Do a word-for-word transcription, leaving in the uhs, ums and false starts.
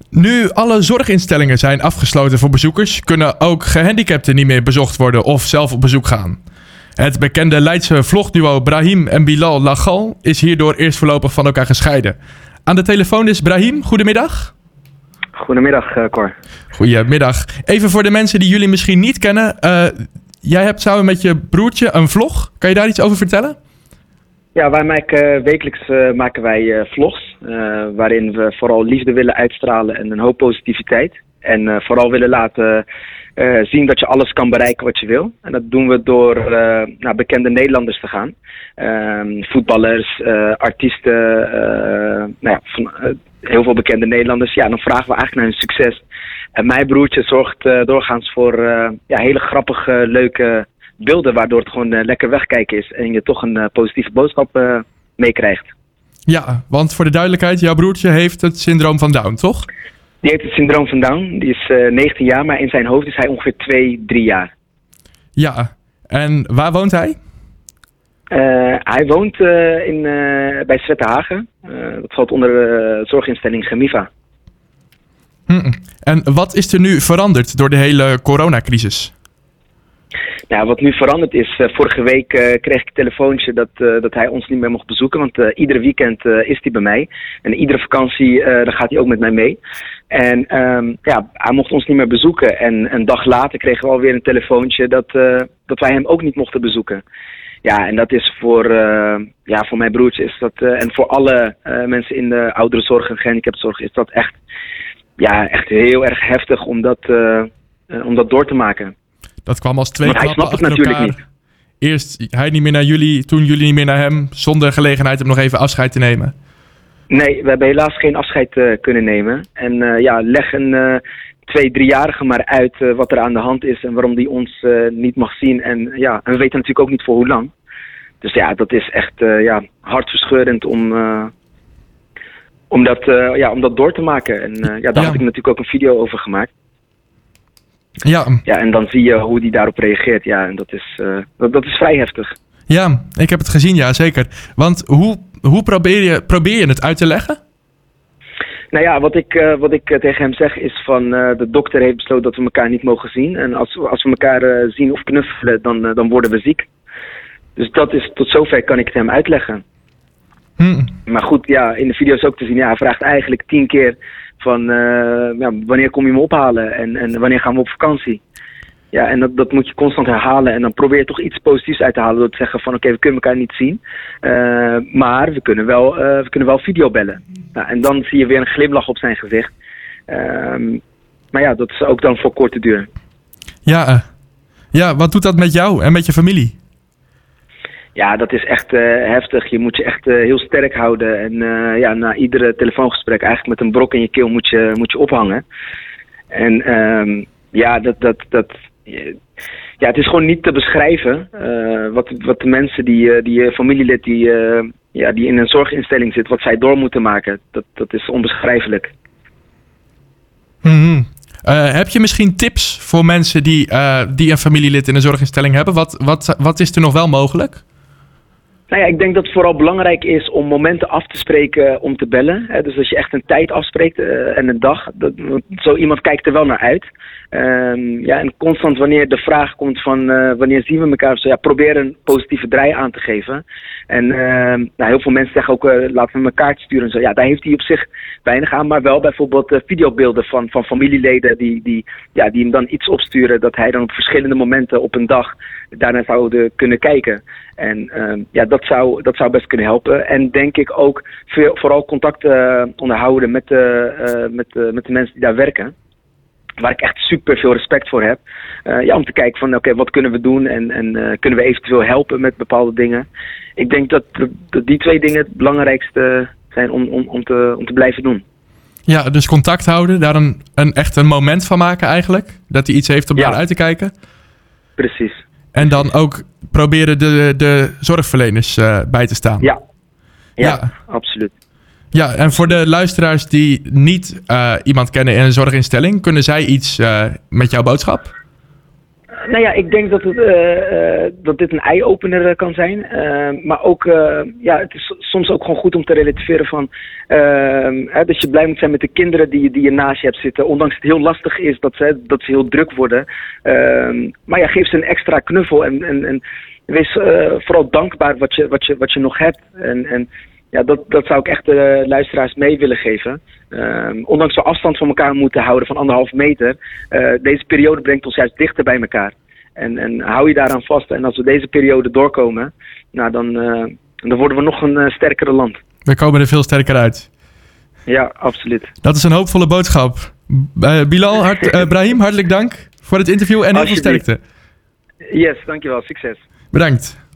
Nu alle zorginstellingen zijn afgesloten voor bezoekers, kunnen ook gehandicapten niet meer bezocht worden of zelf op bezoek gaan. Het bekende Leidse vlogduo Brahim en Bilal Lagal is hierdoor eerst voorlopig van elkaar gescheiden. Aan de telefoon is Brahim. Goedemiddag. Goedemiddag, uh, Cor. Goedemiddag. Even voor de mensen die jullie misschien niet kennen. Uh, jij hebt samen met je broertje een vlog. Kan je daar iets over vertellen? Ja, wij maken, wekelijks uh, maken wij uh, vlogs. Uh, waarin we vooral liefde willen uitstralen en een hoop positiviteit. En uh, vooral willen laten uh, zien dat je alles kan bereiken wat je wil. En dat doen we door uh, naar bekende Nederlanders te gaan. Uh, voetballers, uh, artiesten, uh, nou ja, van, uh, heel veel bekende Nederlanders. Ja, dan vragen we eigenlijk naar hun succes. En mijn broertje zorgt uh, doorgaans voor uh, ja, hele grappige, leuke beelden, waardoor het gewoon uh, lekker wegkijken is en je toch een uh, positieve boodschap uh, meekrijgt. Ja, want voor de duidelijkheid, jouw broertje heeft het syndroom van Down, toch? Die heeft het syndroom van Down. Die is uh, negentien jaar, maar in zijn hoofd is hij ongeveer twee, drie jaar. Ja, en waar woont hij? Uh, hij woont uh, in, uh, bij Zwettenhagen. Uh, dat valt onder de uh, zorginstelling Gemiva. Hm. En wat is er nu veranderd door de hele coronacrisis? Nou, wat nu veranderd is, uh, vorige week uh, kreeg ik een telefoontje dat, uh, dat hij ons niet meer mocht bezoeken. Want uh, iedere weekend uh, is hij bij mij. En iedere vakantie, uh, dan gaat hij ook met mij mee. En um, ja, hij mocht ons niet meer bezoeken. En een dag later kregen we alweer een telefoontje dat, uh, dat wij hem ook niet mochten bezoeken. Ja, en dat is voor, uh, ja, voor mijn broertje is dat, uh, en voor alle uh, mensen in de ouderenzorg en gehandicaptenzorg is dat echt, ja, echt heel erg heftig om dat, uh, uh, om dat door te maken. Dat kwam als twee Maar hij klappen snapt het achter natuurlijk elkaar. niet. Eerst hij niet meer naar jullie, toen jullie niet meer naar hem, zonder gelegenheid om nog even afscheid te nemen. Nee, we hebben helaas geen afscheid uh, kunnen nemen. En uh, ja, leg een uh, twee, driejarige maar uit uh, wat er aan de hand is en waarom die ons uh, niet mag zien. En ja, en we weten natuurlijk ook niet voor hoe lang. Dus ja, dat is echt uh, ja, hartverscheurend om, uh, om, dat, uh, ja, om dat door te maken. En uh, ja, daar Ja. had ik natuurlijk ook een video over gemaakt. Ja, Ja, en dan zie je hoe die daarop reageert. Ja, en dat is, uh, dat, dat is vrij heftig. ja, ik heb het gezien, ja, zeker. Want hoe, hoe probeer, je, probeer je het uit te leggen? Nou ja, wat ik, uh, wat ik uh, tegen hem zeg is van uh, de dokter heeft besloten dat we elkaar niet mogen zien. En als, we- als we elkaar uh, zien of knuffelen, dan, uh, dan worden we ziek. Dus dat is, tot zover kan ik het hem uitleggen. Hm. Maar goed, ja, in de video is ook te zien, ja, hij vraagt eigenlijk tien keer van uh, ja, wanneer kom je me ophalen en, en wanneer gaan we op vakantie. Ja, en dat, dat moet je constant herhalen en dan probeer je toch iets positiefs uit te halen door te zeggen van oké, we kunnen elkaar niet zien, uh, maar we kunnen wel, uh, we kunnen wel videobellen. Nou, en dan zie je weer een glimlach op zijn gezicht. Um, maar ja, dat is ook dan voor korte duur. Ja, eh, ja, wat doet dat met jou en met je familie? Ja, dat is echt uh, heftig. Je moet je echt uh, heel sterk houden. En uh, ja, na iedere telefoongesprek eigenlijk met een brok in je keel moet je, moet je ophangen. En um, ja, dat, dat, dat, ja, het is gewoon niet te beschrijven. Uh, wat, wat de mensen, die, uh, die uh, familielid die, uh, ja, die in een zorginstelling zit, wat zij door moeten maken. Dat, dat is onbeschrijfelijk. Mhm. Uh, heb je misschien tips voor mensen die, uh, die een familielid in een zorginstelling hebben? Wat, wat, wat is er nog wel mogelijk? Nou ja, ik denk dat het vooral belangrijk is om momenten af te spreken om te bellen. Hè. Dus als je echt een tijd afspreekt uh, en een dag, dat, zo iemand kijkt er wel naar uit. Um, ja, en constant wanneer de vraag komt van uh, wanneer zien we elkaar, zo, ja, probeer een positieve draai aan te geven. En uh, nou, heel veel mensen zeggen ook, uh, laten we een kaartje sturen en zo. Ja, daar heeft hij op zich weinig aan, maar wel bijvoorbeeld uh, videobeelden van, van familieleden die, die, ja, die hem dan iets opsturen, dat hij dan op verschillende momenten op een dag daarnaar zou kunnen kijken. En uh, ja, dat zou, dat zou best kunnen helpen. En denk ik ook veel, vooral contact uh, onderhouden met de, uh, met, uh, met de mensen die daar werken. Waar ik echt super veel respect voor heb. Uh, ja, om te kijken van oké, okay, wat kunnen we doen en, en uh, kunnen we eventueel helpen met bepaalde dingen. Ik denk dat, dat die twee dingen het belangrijkste zijn om, om, om, te, om te blijven doen. Ja, dus contact houden, daar een, een echt een moment van maken eigenlijk. Dat hij iets heeft om Ja. naar uit te kijken. Precies. En dan ook proberen de, de zorgverleners uh, bij te staan. Ja. Ja, Ja. absoluut. Ja, en voor de luisteraars die niet uh, iemand kennen in een zorginstelling, kunnen zij iets uh, met jouw boodschap? nou ja, ik denk dat, het, uh, uh, dat dit een eye-opener uh, kan zijn. Uh, maar ook, uh, ja, het is soms ook gewoon goed om te relativeren van... Uh, hè, dat je blij moet zijn met de kinderen die, die je naast je hebt zitten. Ondanks het heel lastig is dat ze, dat ze heel druk worden. Uh, maar ja, geef ze een extra knuffel en, en, en wees uh, vooral dankbaar wat je, wat je, wat je nog hebt. En, en ja, dat, dat zou ik echt de luisteraars mee willen geven. Uh, ondanks we afstand van elkaar moeten houden van anderhalf meter. Uh, deze periode brengt ons juist dichter bij elkaar. En, en hou je daaraan vast. En als we deze periode doorkomen, nou dan, uh, dan worden we nog een uh, sterkere land. We komen er veel sterker uit. Ja, absoluut. Dat is een hoopvolle boodschap. Uh, Bilal, hart, uh, Brahim, hartelijk dank voor het interview en heel veel sterkte. Yes, dankjewel. Succes. Bedankt.